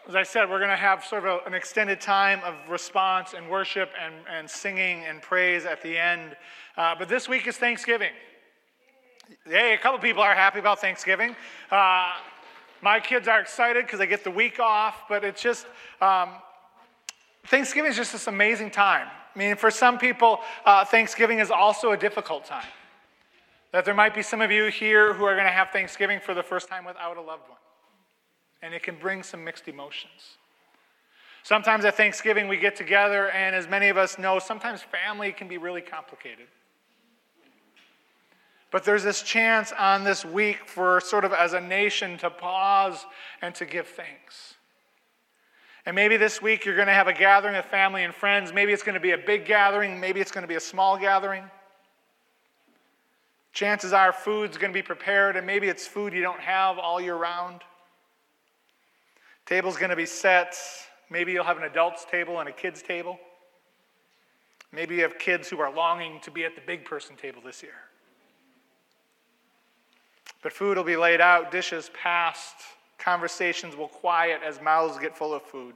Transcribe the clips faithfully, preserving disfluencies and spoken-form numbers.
As I said, we're going to have sort of a, an extended time of response and worship and, and singing and praise at the end. Uh, but this week is Thanksgiving. Hey, a couple people are happy about Thanksgiving. Uh, my kids are excited because they get the week off, but it's just, um, Thanksgiving is just this amazing time. I mean, for some people, uh, Thanksgiving is also a difficult time. That there might be some of you here who are going to have Thanksgiving for the first time without a loved one. And it can bring some mixed emotions. Sometimes at Thanksgiving we get together, and as many of us know, sometimes family can be really complicated. But there's this chance on this week for sort of as a nation to pause and to give thanks. And maybe this week you're going to have a gathering of family and friends. Maybe it's going to be a big gathering. Maybe it's going to be a small gathering. Chances are food's going to be prepared, and maybe it's food you don't have all year round. Table's going to be set. Maybe you'll have an adult's table and a kid's table. Maybe you have kids who are longing to be at the big person table this year. But food will be laid out, dishes passed, conversations will quiet as mouths get full of food.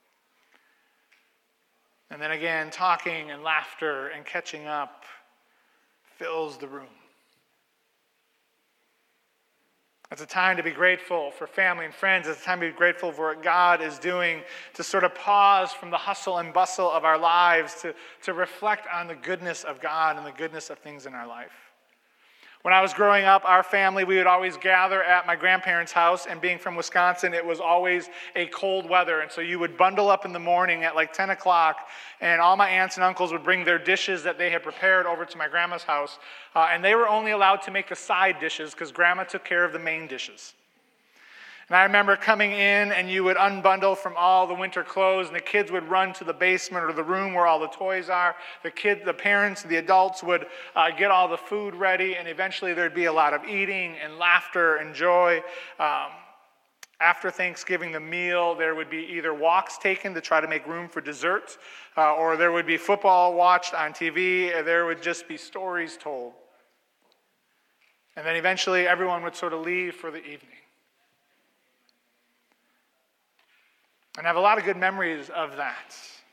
And then again, talking and laughter and catching up fills the room. It's a time to be grateful for family and friends. It's a time to be grateful for what God is doing, to sort of pause from the hustle and bustle of our lives, to, to reflect on the goodness of God and the goodness of things in our life. When I was growing up, our family, we would always gather at my grandparents' house, and being from Wisconsin, it was always a cold weather. And so you would bundle up in the morning at like ten o'clock, and all my aunts and uncles would bring their dishes that they had prepared over to my grandma's house. Uh, and they were only allowed to make the side dishes because grandma took care of the main dishes. And I remember coming in, and you would unbundle from all the winter clothes, and the kids would run to the basement or the room where all the toys are. The kids, the parents, the adults would uh, get all the food ready, and eventually there'd be a lot of eating and laughter and joy. Um, after Thanksgiving, the meal, there would be either walks taken to try to make room for dessert, uh, or there would be football watched on T V, or there would just be stories told. And then eventually everyone would sort of leave for the evening. And I have a lot of good memories of that.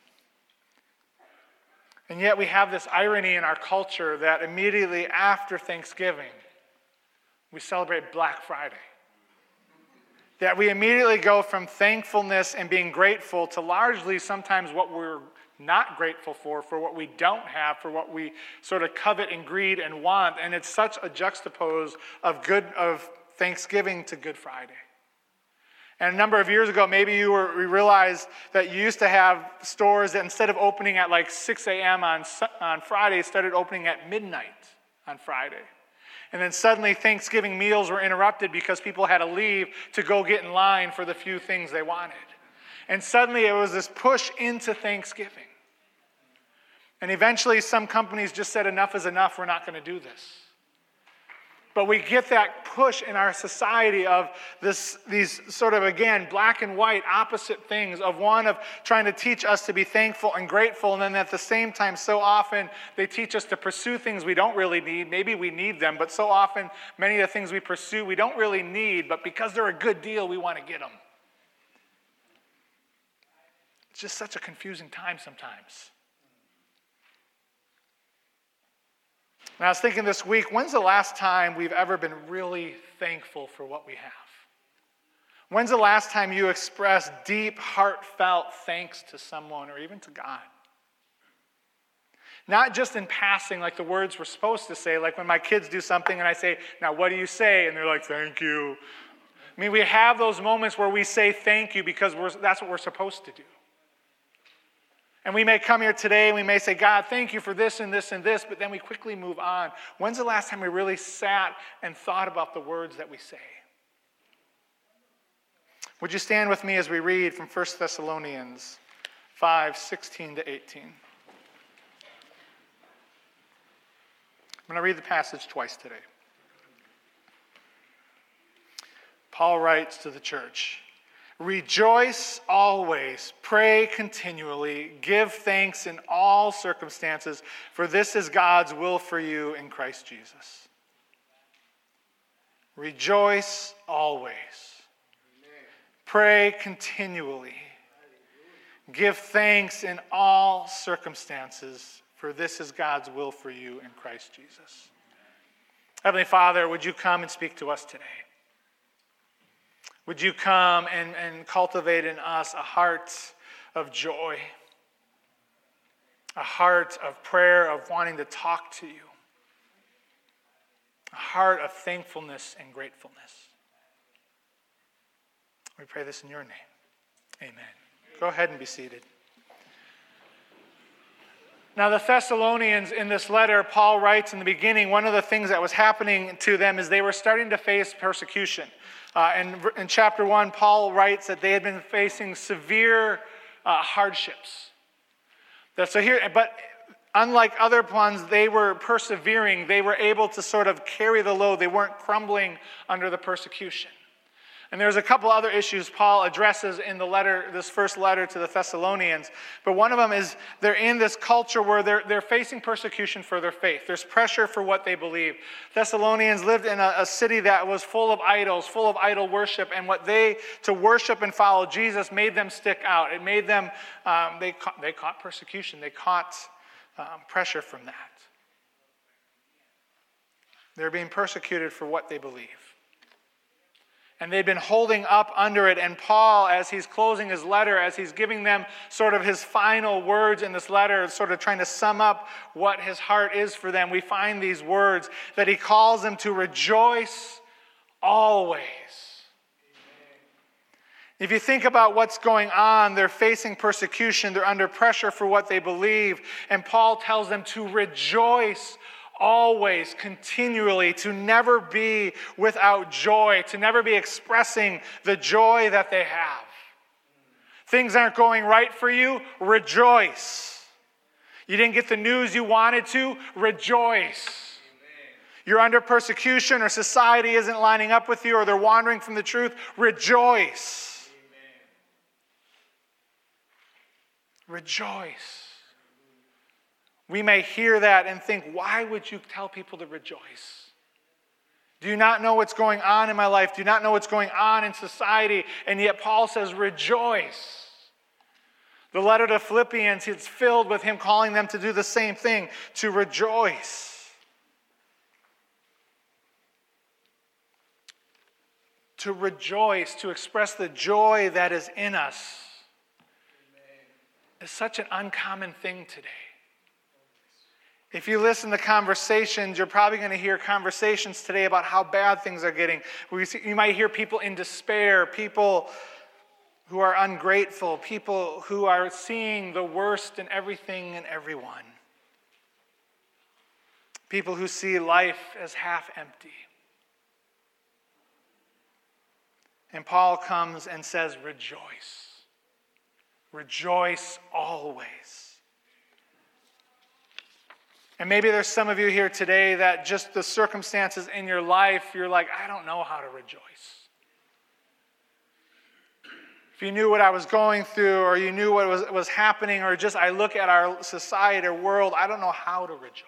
And yet we have this irony in our culture that immediately after Thanksgiving, we celebrate Black Friday. That we immediately go from thankfulness and being grateful to largely sometimes what we're not grateful for, for what we don't have, for what we sort of covet and greed and want. And it's such a juxtapose of good of Thanksgiving to Good Friday. And a number of years ago, maybe you were, you realized that you used to have stores that instead of opening at like six a.m. on, on Friday, started opening at midnight on Friday. And then suddenly Thanksgiving meals were interrupted because people had to leave to go get in line for the few things they wanted. And suddenly it was this push into Thanksgiving. And eventually some companies just said, enough is enough, we're not going to do this. But we get that push in our society of this, these sort of, again, black and white opposite things, of one of trying to teach us to be thankful and grateful, and then at the same time, so often they teach us to pursue things we don't really need. Maybe we need them, but so often many of the things we pursue we don't really need, but because they're a good deal, we want to get them. It's just such a confusing time sometimes. And I was thinking this week, when's the last time we've ever been really thankful for what we have? When's the last time you expressed deep, heartfelt thanks to someone or even to God? Not just in passing like the words we're supposed to say, like when my kids do something and I say, now what do you say? And they're like, thank you. I mean, we have those moments where we say thank you because we're, that's what we're supposed to do. And we may come here today and we may say, God, thank you for this and this and this, but then we quickly move on. When's the last time we really sat and thought about the words that we say? Would you stand with me as we read from First Thessalonians five, sixteen to eighteen? I'm going to read the passage twice today. Paul writes to the church, rejoice always, pray continually, give thanks in all circumstances, for this is God's will for you in Christ Jesus. Rejoice always. Pray continually. Give thanks in all circumstances, for this is God's will for you in Christ Jesus. Heavenly Father, would you come and speak to us today? Would you come and, and cultivate in us a heart of joy, a heart of prayer, of wanting to talk to you, a heart of thankfulness and gratefulness. We pray this in your name. Amen. Go ahead and be seated. Now, the Thessalonians, in this letter, Paul writes in the beginning, one of the things that was happening to them is they were starting to face persecution. Uh, and in chapter one, Paul writes that they had been facing severe uh, hardships. That, so here, but unlike other ones, they were persevering. They were able to sort of carry the load. They weren't crumbling under the persecution. And there's a couple other issues Paul addresses in the letter, this first letter to the Thessalonians. But one of them is they're in this culture where they're, they're facing persecution for their faith. There's pressure for what they believe. Thessalonians lived in a, a city that was full of idols, full of idol worship. And what they, to worship and follow Jesus, made them stick out. It made them, um, they, caught, they caught persecution. They caught um, pressure from that. They're being persecuted for what they believe. And they'd been holding up under it. And Paul, as he's closing his letter, as he's giving them sort of his final words in this letter, sort of trying to sum up what his heart is for them, we find these words that he calls them to rejoice always. If you think about what's going on, they're facing persecution, they're under pressure for what they believe, and Paul tells them to rejoice always, continually, to never be without joy, to never be expressing the joy that they have. Things aren't going right for you, rejoice. You didn't get the news you wanted to, rejoice. You're under persecution or society isn't lining up with you or they're wandering from the truth, rejoice. Rejoice. We may hear that and think, why would you tell people to rejoice? Do you not know what's going on in my life? Do you not know what's going on in society? And yet Paul says, rejoice. The letter to Philippians, it's filled with him calling them to do the same thing, to rejoice. To rejoice, to express the joy that is in us, is such an uncommon thing today. If you listen to conversations, you're probably going to hear conversations today about how bad things are getting. You might hear people in despair, people who are ungrateful, people who are seeing the worst in everything and everyone. People who see life as half empty. And Paul comes and says, rejoice. Rejoice always. And maybe there's some of you here today that just the circumstances in your life, you're like, I don't know how to rejoice. If you knew what I was going through, or you knew what was, was happening, or just I look at our society or world, I don't know how to rejoice.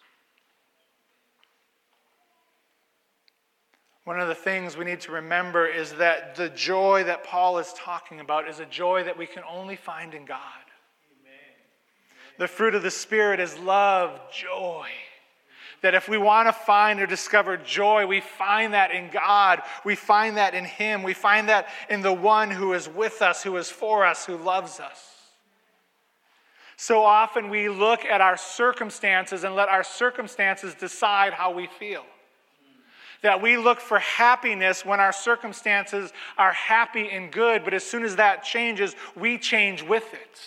One of the things we need to remember is that the joy that Paul is talking about is a joy that we can only find in God. The fruit of the Spirit is love, joy. That if we want to find or discover joy, we find that in God. We find that in Him. We find that in the one who is with us, who is for us, who loves us. So often we look at our circumstances and let our circumstances decide how we feel. That we look for happiness when our circumstances are happy and good, but as soon as that changes, we change with it.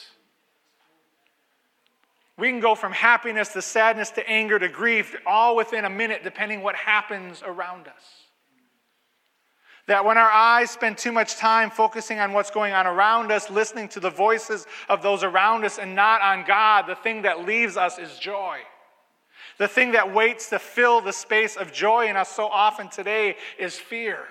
We can go from happiness to sadness to anger to grief all within a minute, depending what happens around us. That when our eyes spend too much time focusing on what's going on around us, listening to the voices of those around us and not on God, the thing that leaves us is joy. The thing that waits to fill the space of joy in us so often today is fear.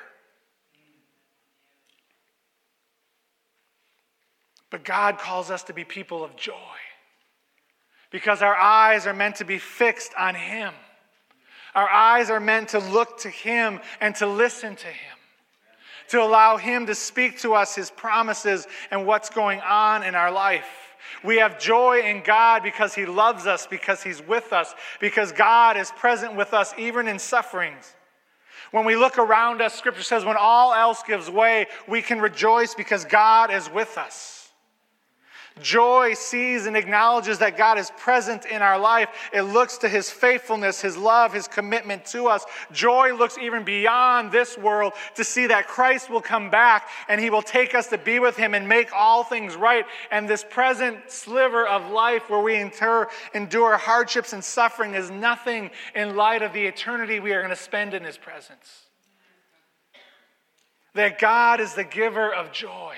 But God calls us to be people of joy. Because our eyes are meant to be fixed on Him. Our eyes are meant to look to Him and to listen to Him. to allow him to speak to us his promises and what's going on in our life. We have joy in God because he loves us, because he's with us, because God is present with us even in sufferings. When we look around us, Scripture says when all else gives way, we can rejoice because God is with us. Joy sees and acknowledges that God is present in our life. It looks to his faithfulness, his love, his commitment to us. Joy looks even beyond this world to see that Christ will come back and he will take us to be with him and make all things right. And this present sliver of life where we endure, endure hardships and suffering is nothing in light of the eternity we are going to spend in his presence. That God is the giver of joy.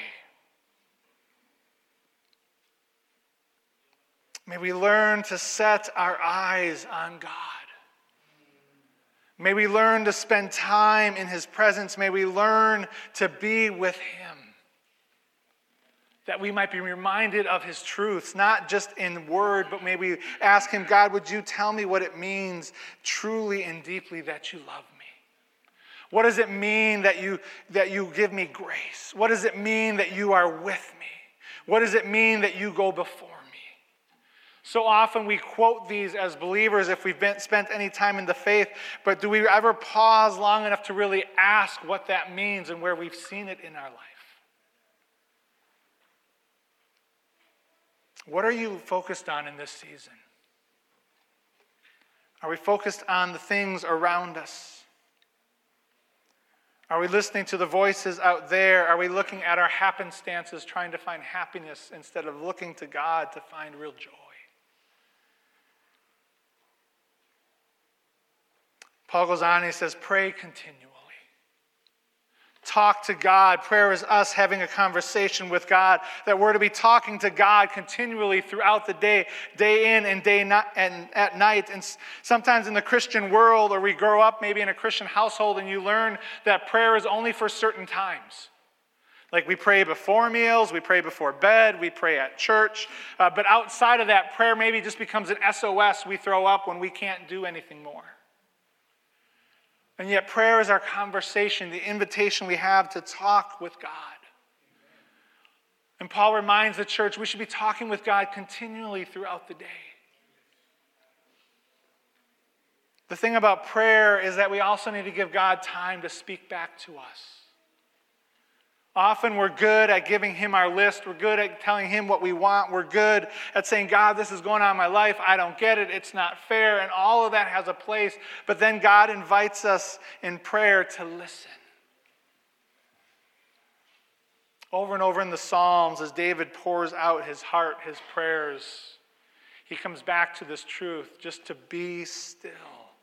May we learn to set our eyes on God. May we learn to spend time in his presence. May we learn to be with him. That we might be reminded of his truths, not just in word, but may we ask him, God, would you tell me what it means truly and deeply that you love me? What does it mean that you, that you give me grace? What does it mean that you are with me? What does it mean that you go before me? So often we quote these as believers if we've been, spent any time in the faith, but do we ever pause long enough to really ask what that means and where we've seen it in our life? What are you focused on in this season? Are we focused on the things around us? Are we listening to the voices out there? Are we looking at our happenstances, trying to find happiness instead of looking to God to find real joy? Paul goes on and he says, pray continually. Talk to God. Prayer is us having a conversation with God, that we're to be talking to God continually throughout the day, day in and day not, and at night. And sometimes in the Christian world, or we grow up maybe in a Christian household and you learn that prayer is only for certain times. Like we pray before meals, we pray before bed, we pray at church. Uh, but outside of that, prayer maybe just becomes an S O S we throw up when we can't do anything more. And yet prayer is our conversation, the invitation we have to talk with God. And Paul reminds the church we should be talking with God continually throughout the day. The thing about prayer is that we also need to give God time to speak back to us. Often we're good at giving him our list. We're good at telling him what we want. We're good at saying, God, this is going on in my life. I don't get it. It's not fair. And all of that has a place. But then God invites us in prayer to listen. Over and over in the Psalms, as David pours out his heart, his prayers, he comes back to this truth, just to be still.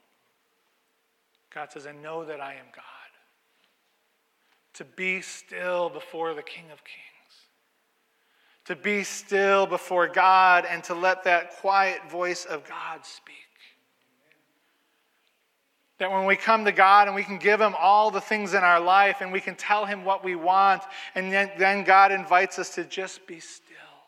God says, I know that I am God. To be still before the King of Kings. To be still before God and to let that quiet voice of God speak. That when we come to God and we can give him all the things in our life and we can tell him what we want, and then, then God invites us to just be still.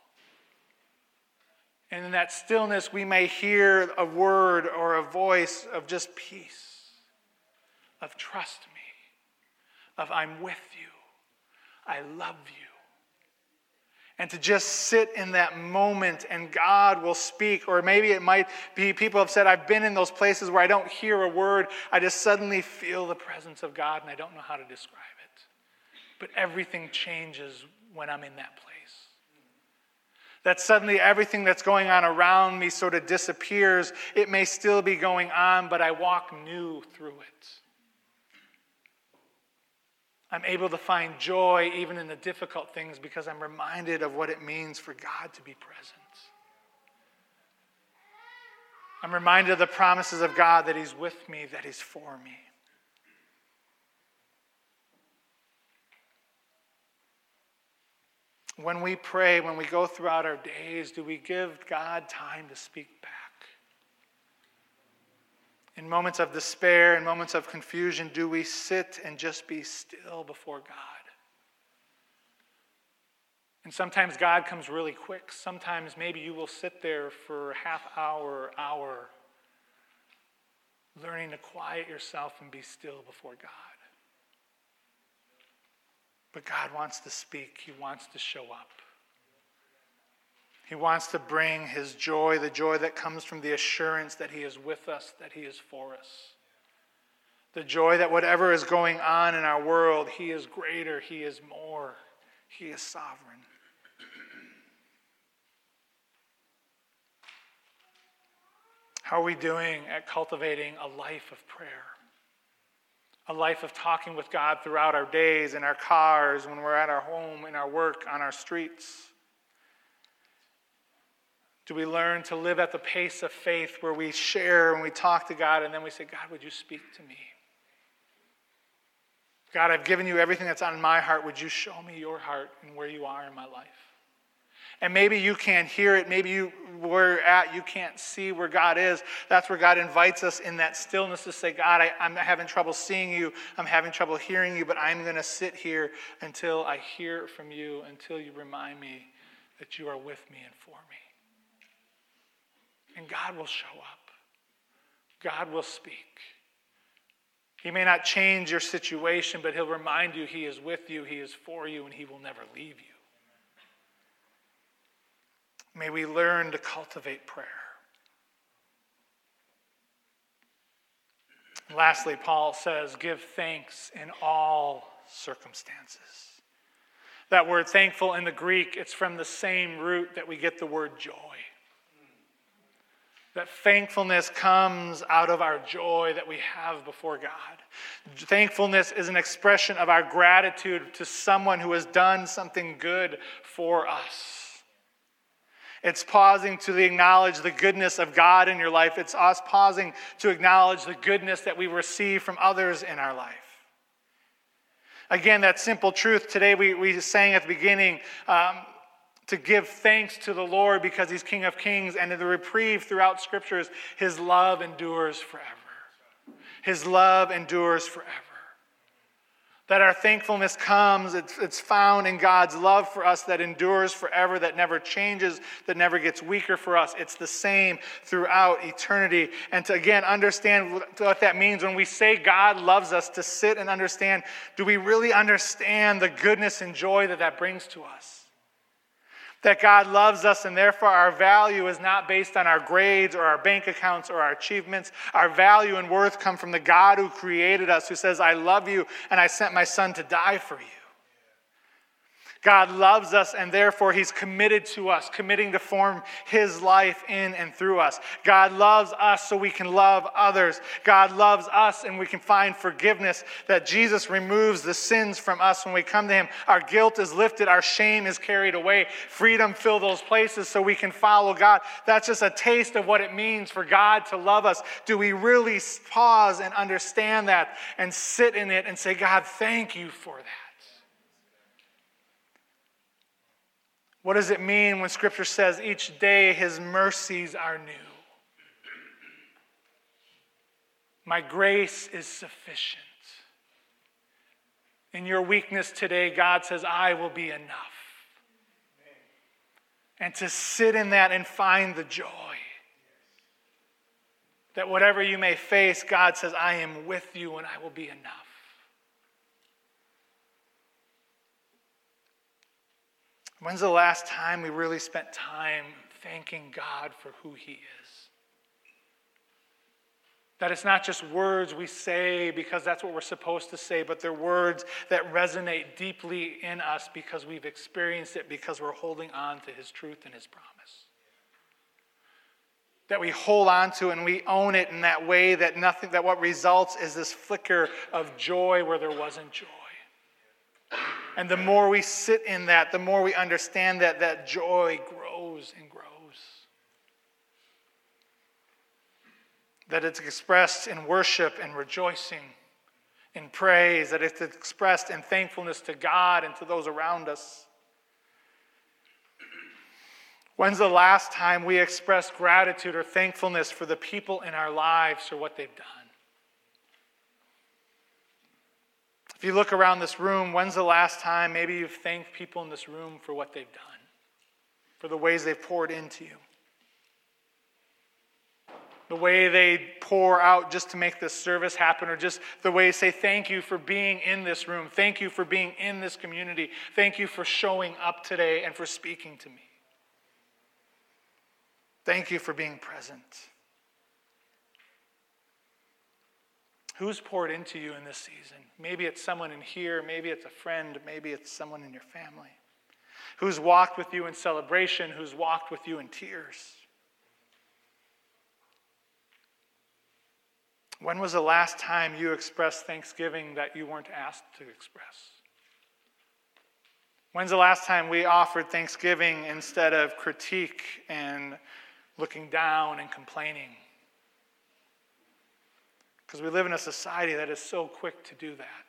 And in that stillness we may hear a word or a voice of just peace, of trust me. Of I'm with you, I love you. And to just sit in that moment and God will speak. Or maybe it might be, people have said, I've been in those places where I don't hear a word. I just suddenly feel the presence of God and I don't know how to describe it. But everything changes when I'm in that place. That suddenly everything that's going on around me sort of disappears. It may still be going on, but I walk new through it. I'm able to find joy even in the difficult things because I'm reminded of what it means for God to be present. I'm reminded of the promises of God that he's with me, that he's for me. When we pray, when we go throughout our days, do we give God time to speak back? In moments of despair, in moments of confusion, do we sit and just be still before God? And sometimes God comes really quick. Sometimes maybe you will sit there for a half hour, hour, learning to quiet yourself and be still before God. But God wants to speak. He wants to show up. He wants to bring his joy, the joy that comes from the assurance that he is with us, that he is for us. The joy that whatever is going on in our world, he is greater, he is more, he is sovereign. How are we doing at cultivating a life of prayer? A life of talking with God throughout our days, in our cars, when we're at our home, in our work, on our streets? Do we learn to live at the pace of faith where we share and we talk to God and then we say, God, would you speak to me? God, I've given you everything that's on my heart. Would you show me your heart and where you are in my life? And maybe you can't hear it. Maybe you, where you're at, you can't see where God is. That's where God invites us in that stillness to say, God, I, I'm having trouble seeing you. I'm having trouble hearing you, but I'm going to sit here until I hear from you, until you remind me that you are with me and for me. And God will show up. God will speak. He may not change your situation, but he'll remind you he is with you, he is for you, and he will never leave you. May we learn to cultivate prayer. And lastly, Paul says, give thanks in all circumstances. That word thankful in the Greek, it's from the same root that we get the word joy. That thankfulness comes out of our joy that we have before God. Thankfulness is an expression of our gratitude to someone who has done something good for us. It's pausing to acknowledge the goodness of God in your life. It's us pausing to acknowledge the goodness that we receive from others in our life. Again, that simple truth. Today we, we sang at the beginning, um, to give thanks to the Lord because he's King of Kings, and in the reprieve throughout Scriptures, his love endures forever. His love endures forever. That our thankfulness comes, it's, it's found in God's love for us that endures forever, that never changes, that never gets weaker for us. It's the same throughout eternity. And to again understand what that means when we say God loves us, to sit and understand, do we really understand the goodness and joy that that brings to us? That God loves us, and therefore our value is not based on our grades or our bank accounts or our achievements. Our value and worth come from the God who created us, who says, I love you and I sent my son to die for you. God loves us, and therefore he's committed to us, committing to form his life in and through us. God loves us so we can love others. God loves us and we can find forgiveness, that Jesus removes the sins from us when we come to him. Our guilt is lifted, our shame is carried away. Freedom fill those places so we can follow God. That's just a taste of what it means for God to love us. Do we really pause and understand that and sit in it and say, God, thank you for that? What does it mean when Scripture says each day his mercies are new? My grace is sufficient. In your weakness today, God says, I will be enough. And to sit in that and find the joy. That whatever you may face, God says, I am with you and I will be enough. When's the last time we really spent time thanking God for who he is? That it's not just words we say because that's what we're supposed to say, but they're words that resonate deeply in us because we've experienced it, because we're holding on to his truth and his promise. That we hold on to and we own it in that way that nothing, that what results is this flicker of joy where there wasn't joy. And the more we sit in that, the more we understand that that joy grows and grows. That it's expressed in worship and rejoicing, in praise, that it's expressed in thankfulness to God and to those around us. When's the last time we expressed gratitude or thankfulness for the people in our lives for what they've done? If you look around this room, when's the last time maybe you've thanked people in this room for what they've done, for the ways they've poured into you? the way they pour out just to make this service happen, or just the way they say thank you for being in this room, thank you for being in this community, thank you for showing up today and for speaking to me. Thank you for being present. Who's poured into you in this season? Maybe it's someone in here, maybe it's a friend, maybe it's someone in your family. Who's walked with you in celebration, who's walked with you in tears? When was the last time you expressed thanksgiving that you weren't asked to express? When's the last time we offered thanksgiving instead of critique and looking down and complaining? Because we live in a society that is so quick to do that.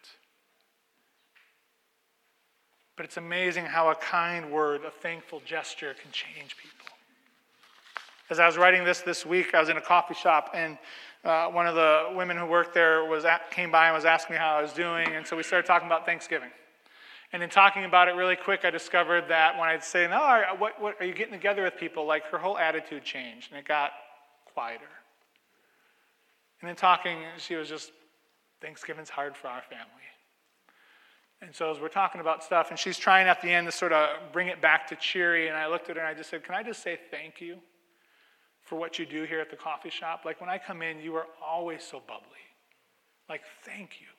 But it's amazing how a kind word, a thankful gesture can change people. As I was writing this this week, I was in a coffee shop, and uh, one of the women who worked there was at, came by and was asking me how I was doing, and so we started talking about Thanksgiving. And in talking about it really quick, I discovered that when I'd say, no, are, what, what, are you getting together with people? Like, her whole attitude changed, and it got quieter. And in talking, she was just, Thanksgiving's hard for our family. And so as we're talking about stuff, and she's trying at the end to sort of bring it back to cheery, and I looked at her and I just said, can I just say thank you for what you do here at the coffee shop? Like, when I come in, you are always so bubbly. Like, thank you.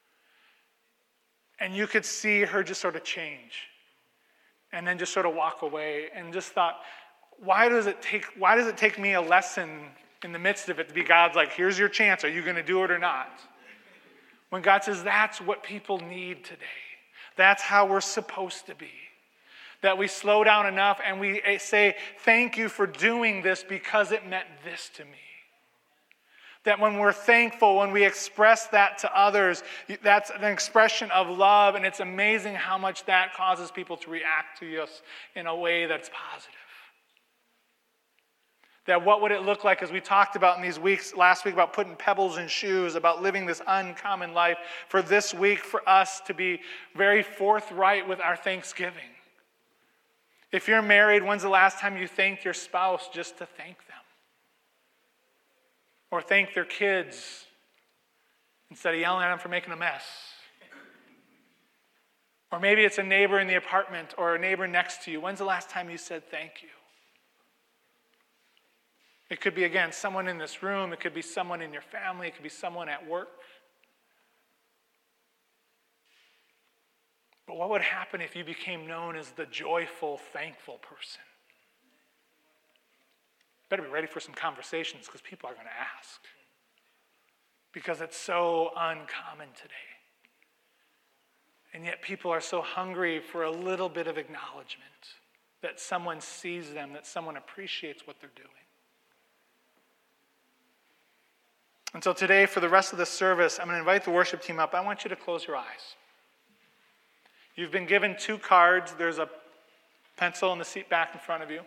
And you could see her just sort of change and then just sort of walk away, and just thought, why does it take, why does it take me a lesson in the midst of it to be God's like, here's your chance. Are you going to do it or not? When God says that's what people need today. That's how we're supposed to be. That we slow down enough and we say, thank you for doing this because it meant this to me. That when we're thankful, when we express that to others, that's an expression of love, and it's amazing how much that causes people to react to us in a way that's positive. That what would it look like, as we talked about in these weeks, last week about putting pebbles in shoes, about living this uncommon life, for this week for us to be very forthright with our thanksgiving. If you're married, when's the last time you thanked your spouse just to thank them? Or thank their kids instead of yelling at them for making a mess? Or maybe it's a neighbor in the apartment or a neighbor next to you. When's the last time you said thank you? It could be, again, someone in this room. It could be someone in your family. It could be someone at work. But what would happen if you became known as the joyful, thankful person? Better be ready for some conversations, because people are going to ask. Because it's so uncommon today. And yet people are so hungry for a little bit of acknowledgement, that someone sees them, that someone appreciates what they're doing. And so today, for the rest of the service, I'm going to invite the worship team up. I want you to close your eyes. You've been given two cards. There's a pencil in the seat back in front of you.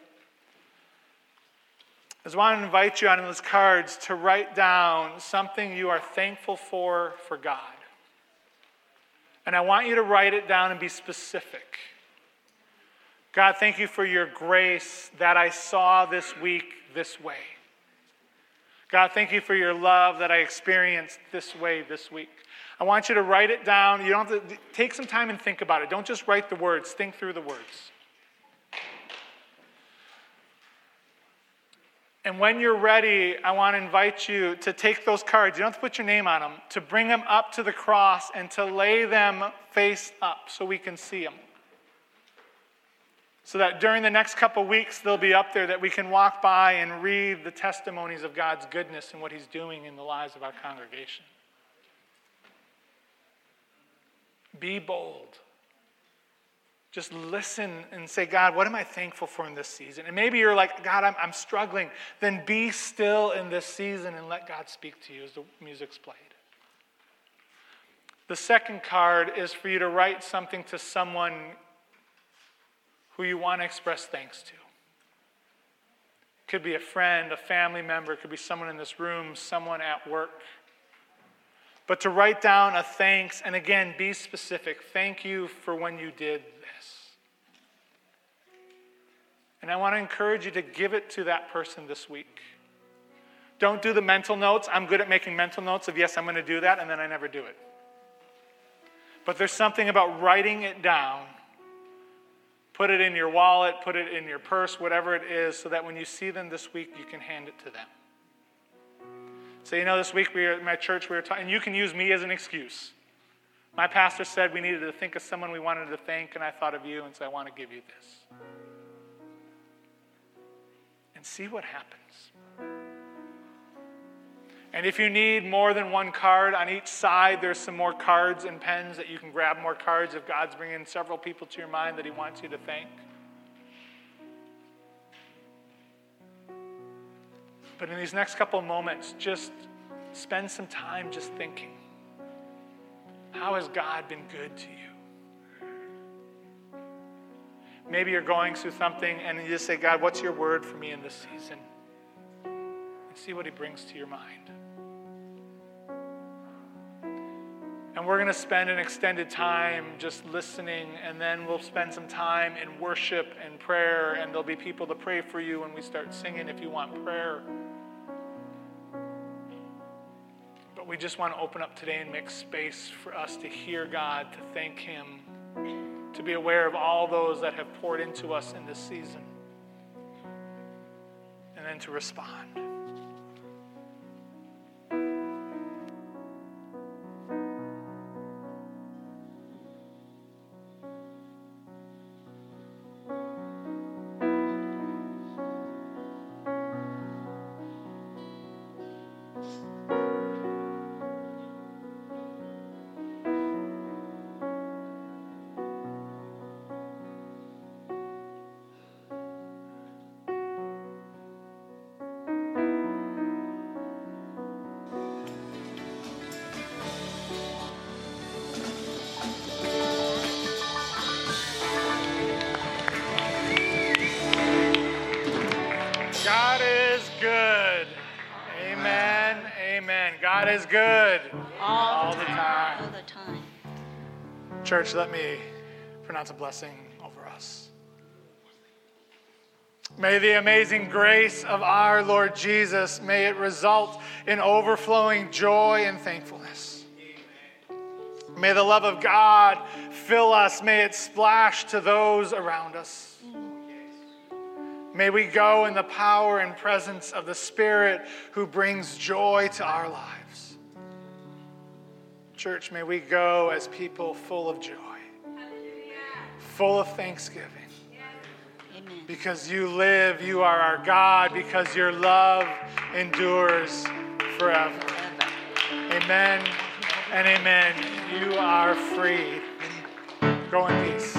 I just want to invite you on those cards to write down something you are thankful for for God. And I want you to write it down and be specific. God, thank you for your grace that I saw this week this way. God, thank you for your love that I experienced this way this week. I want you to write it down. You don't have to take some time and think about it. Don't just write the words. Think through the words. And when you're ready, I want to invite you to take those cards. You don't have to put your name on them. To bring them up to the cross and to lay them face up so we can see them. So that during the next couple weeks, they'll be up there, that we can walk by and read the testimonies of God's goodness and what he's doing in the lives of our congregation. Be bold. Just listen and say, God, what am I thankful for in this season? And maybe you're like, God, I'm, I'm struggling. Then be still in this season and let God speak to you as the music's played. The second card is for you to write something to someone who you want to express thanks to. It could be a friend, a family member. It could be someone in this room, someone at work. But to write down a thanks, and again, be specific. Thank you for when you did this. And I want to encourage you to give it to that person this week. Don't do the mental notes. I'm good at making mental notes of, yes, I'm going to do that, and then I never do it. But there's something about writing it down. Put it in your wallet, put it in your purse, whatever it is, so that when you see them this week, you can hand it to them. So, you know, this week we were at my church, we were talking, and you can use me as an excuse. My pastor said we needed to think of someone we wanted to thank, and I thought of you, and so I want to give you this. And see what happens. And if you need more than one card, on each side there's some more cards and pens that you can grab more cards if God's bringing several people to your mind that he wants you to thank. But in these next couple of moments, just spend some time just thinking, how has God been good to you? Maybe you're going through something and you just say, God, what's your word for me in this season? And see what he brings to your mind. And we're going to spend an extended time just listening, and then we'll spend some time in worship and prayer, and there'll be people to pray for you when we start singing if you want prayer. But we just want to open up today and make space for us to hear God, to thank him, to be aware of all those that have poured into us in this season, and then to respond. God is good. Amen. Amen. God is good. All, all the the time. time. All the time. Church, let me pronounce a blessing over us. May the amazing grace of our Lord Jesus, may it result in overflowing joy and thankfulness. May the love of God fill us. May it splash to those around us. May we go in the power and presence of the Spirit who brings joy to our lives. Church, may we go as people full of joy, full of thanksgiving. Amen. Because you live, you are our God, because your love endures forever. Amen and amen. You are free. Go in peace.